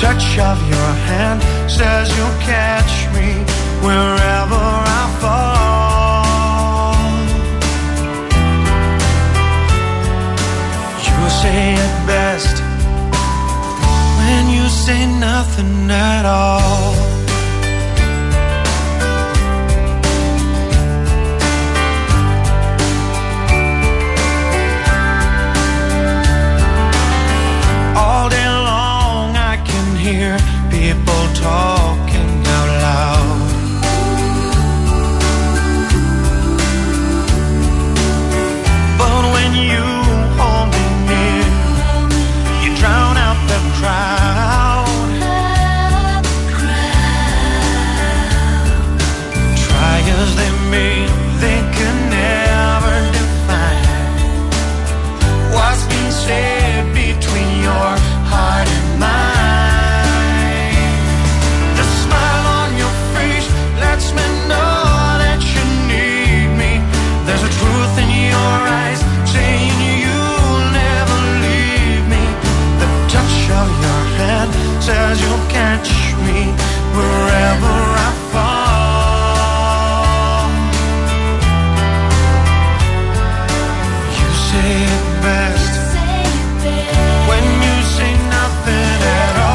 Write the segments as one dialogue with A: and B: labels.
A: touch of your hand says you'll catch me wherever I fall. You say it best when you say nothing at all. All day long I can hear people talking out loud. But when you hold me near, you drown out the crowd. Try as they may, they can never define what's been said between your heart and mine. The smile on your face lets me know that you need me. There's a truth in your eyes saying you'll never leave me. The touch of your hand says you'll catch me wherever I fall. You say it best when you say nothing at all.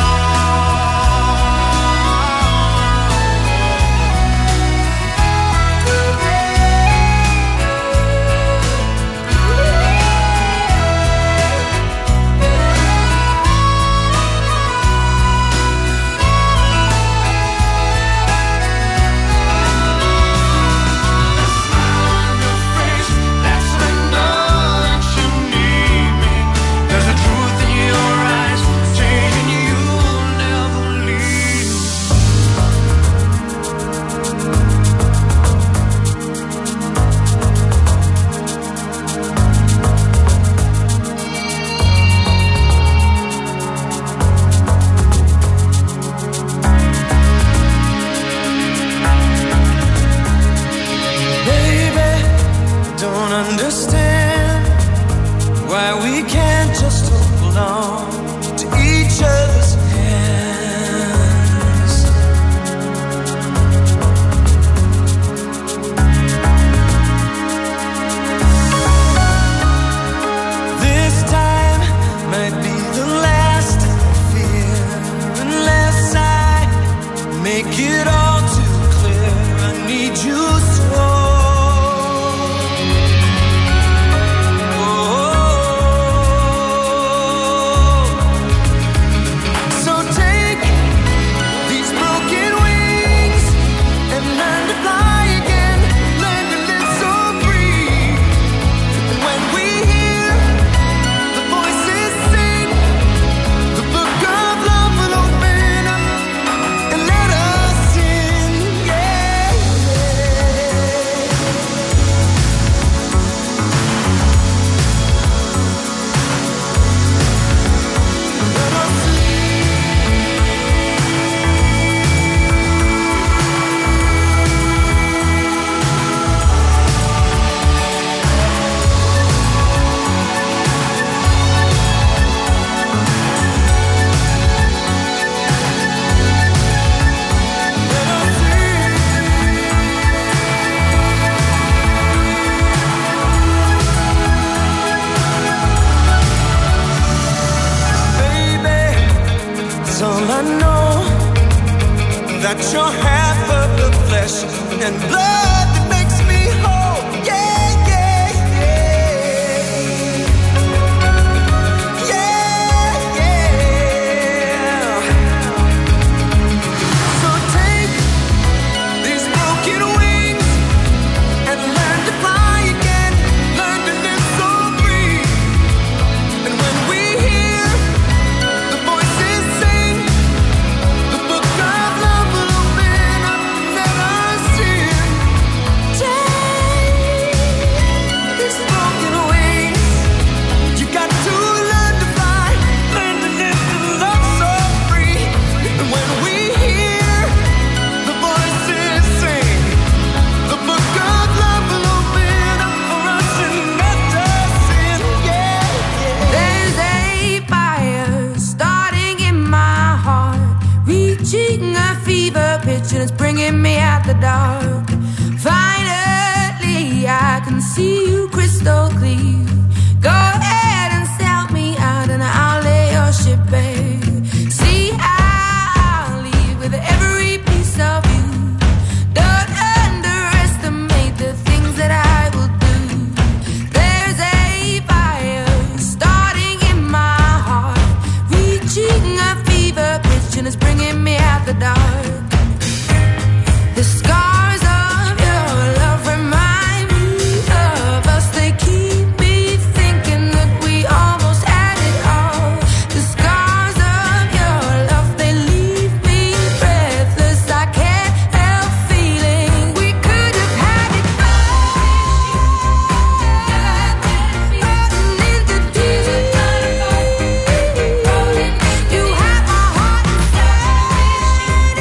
A: Understand why we can't just hold on to each other's hands. This time might be the last I fear, unless I make it all too clear. I need you so. That you're half of the flesh and blood that makes me whole. Yeah, yeah, yeah. Yeah, yeah. So take these broken wings and learn to fly again. Learn to live so free. And when we hear the voices sing, the book of love will open up, let us sing.
B: it's bringing me out the dark. Finally, I can see you crystal clear. Go ahead and sell me out and I'll lay your ship bare. See, I'll leave with every piece of you. Don't underestimate the things that I will do. There's a fire starting in my heart, reaching a fever pitch and it's bringing me out the dark. The scars of your love remind me of us. They keep me thinking that we almost had it all. The scars of your love, they leave me breathless. I can't help feeling we could have had it all. Rolling in the deep. You have my heart inside.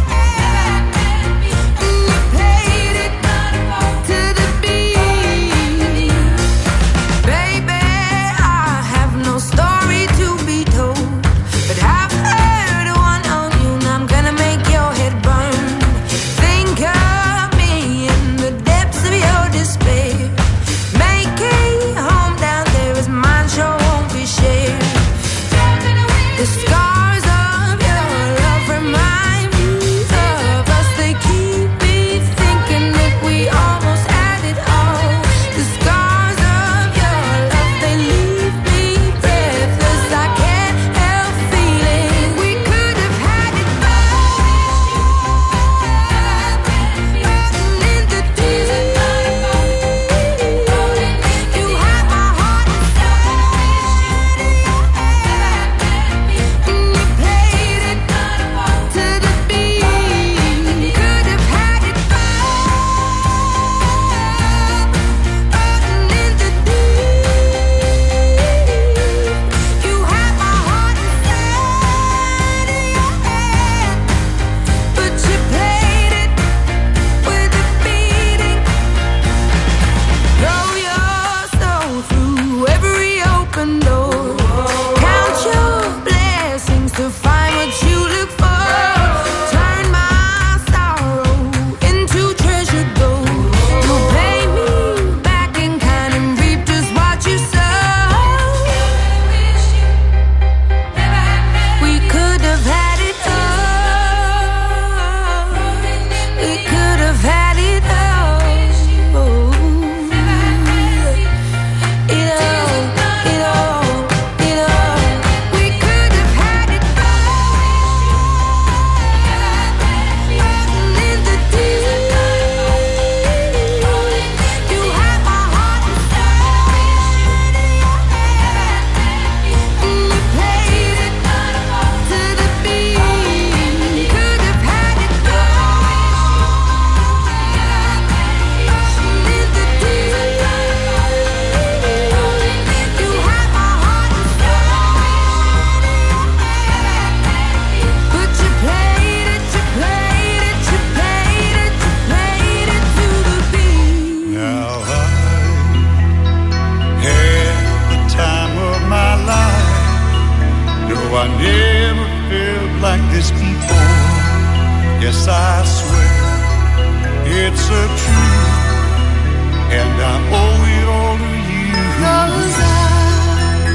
A: Yes, I swear it's a truth, and I owe it all to you. 'Cause I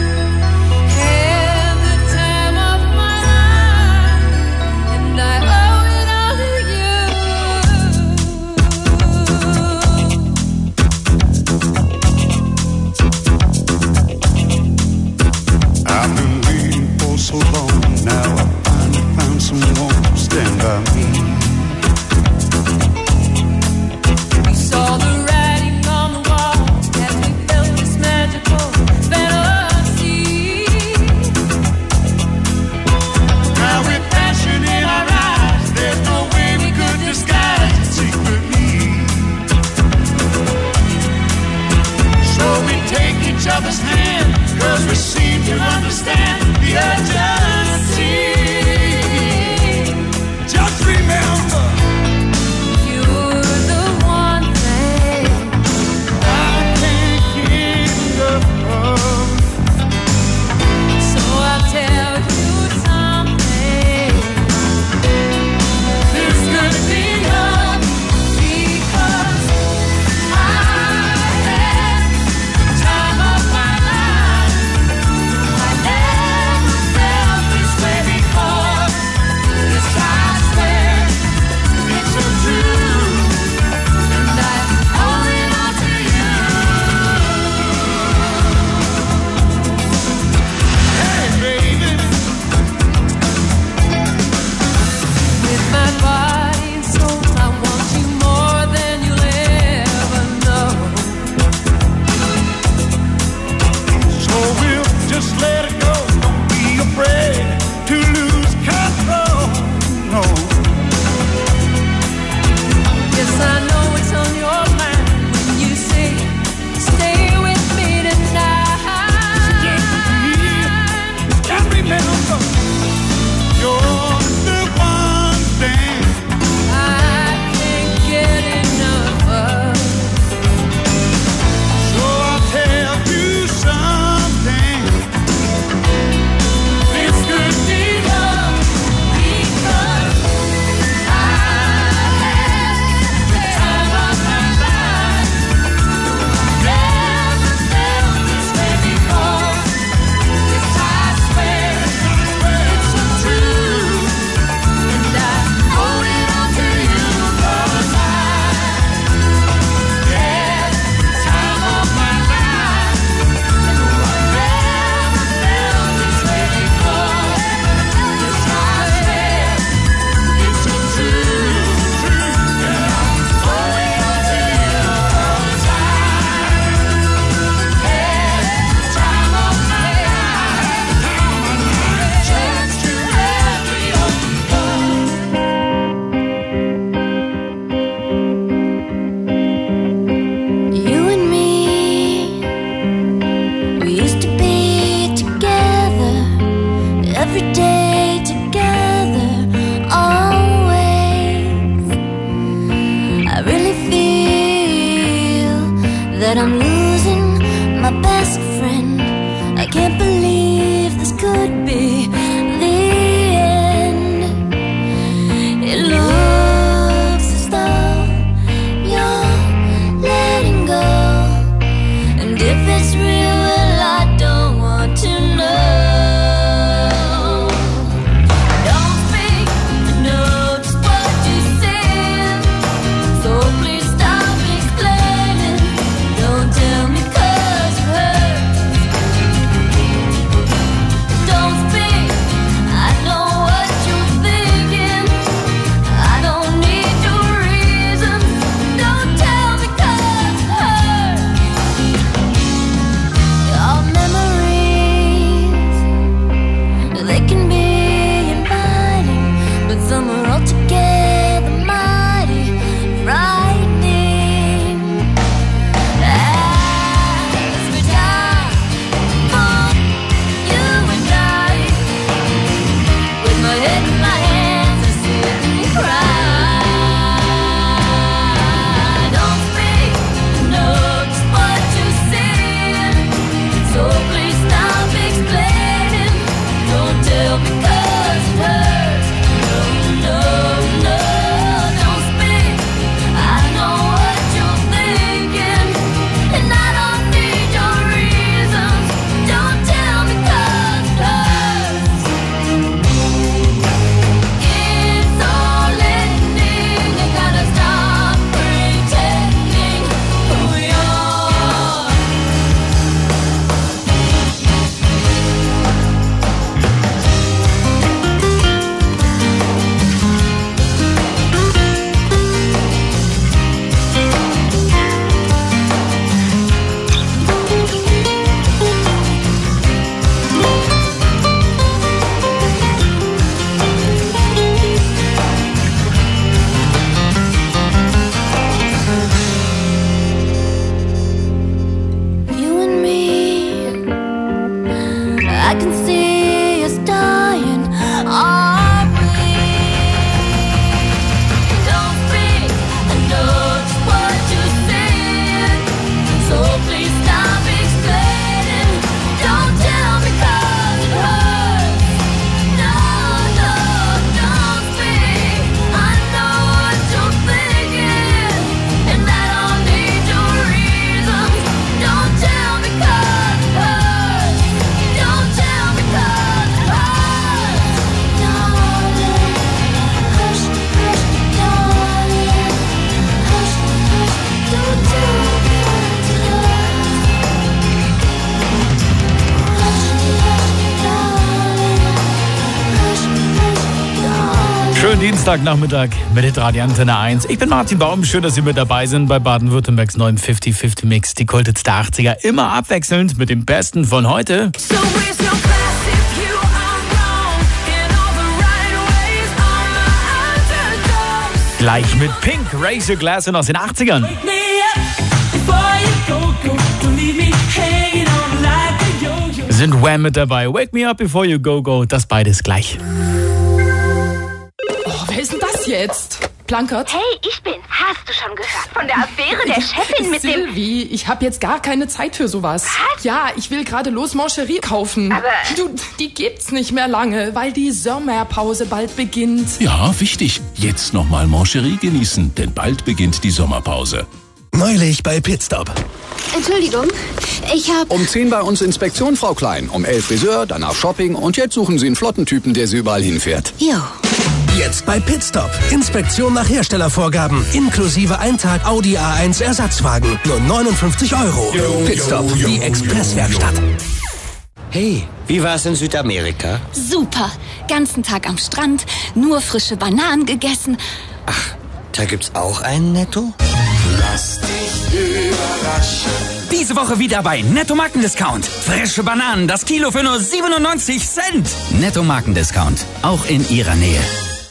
A: had the time of my life, and I owe it all to you. I've been waiting for so long now. I finally found someone to stand by me. We saw the writing on the wall as we felt this magical fantasy. Now with passion in our eyes, there's no way we could disguise it secretly. So we take each other's hand, 'cause we seem to understand the urgency. Just remember
C: that I'm losing my best friend. I can't believe this could be the end. It looks as though you're letting go, and if it's real, well, I don't want to know. Don't speak, I know just what you said, so please stop explaining. Don't tell me 'cause it hurts. Don't speak, I know what you're thinking. I don't need your reasons. Don't tell me 'cause it hurts. Your memories, they can be inviting, but some are altogether mighty frightening. As we die for you and I, with my head in my hands, I sit and cry. Don't speak, I know just what you're saying, so please stop explaining. Don't tell me 'cause it hurts. No, no, no, don't speak. I know what you're thinking, and I don't need your reasons. Don't tell me 'cause it hurts. It's all ending. You gotta stop pretending who you are. You and me, I can see us dying, are we? Don't speak, I know just what you're saying, so please stop explaining. Don't tell me 'cause it hurts. No, no, don't speak. I know what you're thinking, and I don't need your reasons. Don't tell me 'cause it hurts. Don't tell me 'cause it hurts. Darling, hush, hush, darling, hush, hush, don't tell me 'cause it hurts. Hush, hush, darling, hush, hush, darling.
D: Schönen Dienstagnachmittag mit der Antenne 1. Ich bin Martin Baum. Schön, dass Sie mit dabei sind bei Baden-Württembergs neuen 50-50-Mix. Die Kulthits der 80er immer abwechselnd mit dem Besten von heute.
B: So it's no class if you are wrong in all the right ways. I'm the underdog.
D: Gleich mit Pink, Raise Your Glass aus den 80ern.
B: Me up before you go. Don't leave me hanging on like a yo-yo.
D: Sind Wham mit dabei. Wake Me Up Before You Go Go. Das beides gleich.
E: Oh, wer ist denn das jetzt? Plankert?
F: Hey, ich bin's. Hast du schon gehört? Von der Affäre der Chefin mit dem...
E: Sylvie, ich habe jetzt gar keine Zeit für sowas.
F: Was?
E: Ja, ich will gerade los Mancherie kaufen.
F: Aber-
E: Du, die gibt's nicht mehr lange, weil die Sommerpause bald beginnt.
G: Ja, wichtig. Jetzt nochmal Mancherie genießen, denn bald beginnt die Sommerpause.
H: Neulich bei Pitstop.
F: Entschuldigung, ich hab...
I: Um 10 bei uns Inspektion, Frau Klein. Um 11 Friseur, danach Shopping und jetzt suchen Sie einen Flottentypen, der Sie überall hinfährt.
F: Jo.
H: Jetzt bei Pitstop. Inspektion nach Herstellervorgaben. Inklusive ein Tag Audi A1 Ersatzwagen. Nur 59 €. Pitstop, die Expresswerkstatt.
J: Hey, wie war's in Südamerika?
F: Super. Ganzen Tag am Strand, nur frische Bananen gegessen.
J: Ach, da gibt's auch einen Netto?
A: Lass dich überraschen.
K: Diese Woche wieder bei Netto Markendiscount. Frische Bananen, das Kilo für nur 97 Cent. Netto Markendiscount, auch in Ihrer Nähe.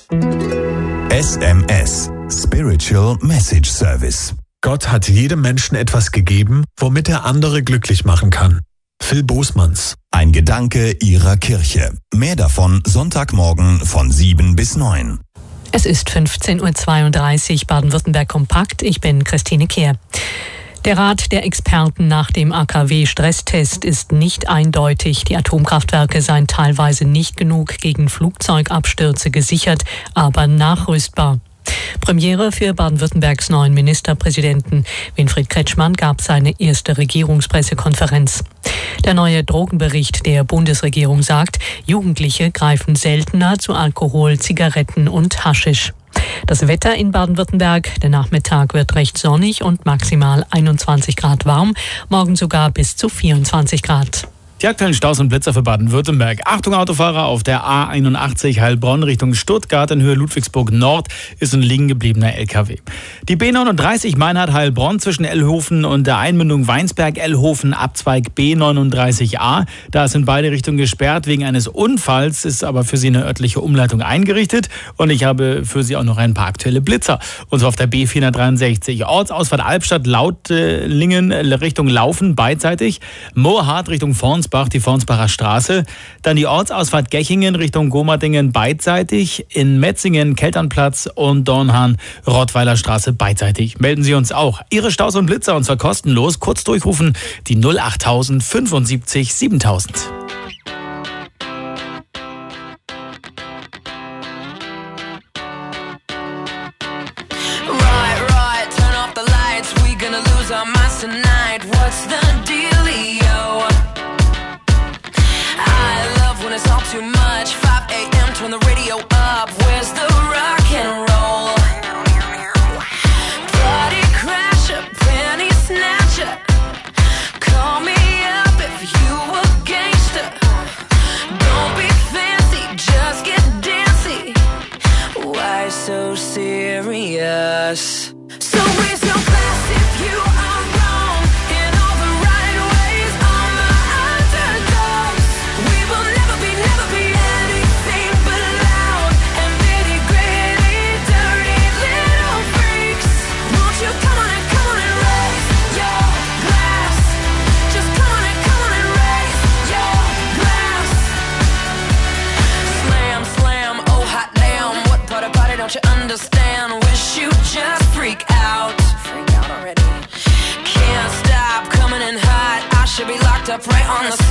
L: SMS, Spiritual Message Service.
M: Gott hat jedem Menschen etwas gegeben, womit er andere glücklich machen kann. Phil Bosmans.
L: Ein Gedanke Ihrer Kirche. Mehr davon Sonntagmorgen von 7 bis 9.
N: Es ist 15.32 Uhr, Baden-Württemberg kompakt. Ich bin Christine Kehr. Der Rat der Experten nach dem AKW-Stresstest ist nicht eindeutig. Die Atomkraftwerke seien teilweise nicht genug gegen Flugzeugabstürze gesichert, aber nachrüstbar. Premiere für Baden-Württembergs neuen Ministerpräsidenten. Winfried Kretschmann gab seine erste Regierungspressekonferenz. Der neue Drogenbericht der Bundesregierung sagt, Jugendliche greifen seltener zu Alkohol, Zigaretten und Haschisch. Das Wetter in Baden-Württemberg. Der Nachmittag wird recht sonnig und maximal 21 Grad warm. Morgen sogar bis zu 24 Grad.
D: Die aktuellen Staus und Blitzer für Baden-Württemberg. Achtung Autofahrer, auf der A81 Heilbronn Richtung Stuttgart in Höhe Ludwigsburg Nord ist ein liegen gebliebener LKW. Die B39 Meinhard-Heilbronn zwischen Ellhofen und der Einmündung Weinsberg-Ellhofen Abzweig B39a. Da sind beide Richtungen gesperrt wegen eines Unfalls, ist aber für Sie eine örtliche Umleitung eingerichtet. Und ich habe für Sie auch noch ein paar aktuelle Blitzer. Und zwar auf der B463 Ortsausfahrt Albstadt Lautlingen Richtung Laufen beidseitig. Moorhardt Richtung Fornsbach, die Fornsbacher Straße. Dann die Ortsausfahrt Gechingen Richtung Gomadingen beidseitig. In Metzingen Kelternplatz und Dornhahn Rottweiler Straße beidseitig. Melden Sie uns auch Ihre Staus und Blitzer und zwar kostenlos. Kurz durchrufen die 08000 75 7000.
B: Right, turn off the lights. We gonna lose our minds tonight. What's the dealio? I love when it's all too much. 5 a.m. turn the radio up. Where's the rock and roll? Party crasher, penny snatcher. Call me up if you a gangster. Don't be fancy, just get dancy. Why so serious? So raise your glass if you are wrong in all the right ways. I'm the underdogs. We will never be anything but loud and nitty gritty, dirty little freaks. Won't you come on and raise your glass? Just come on and raise your glass. Slam, slam, oh hot damn. What part of party don't you understand? Wish you just freak out. Freak out already. Can't stop coming in hot. I should be locked up right on the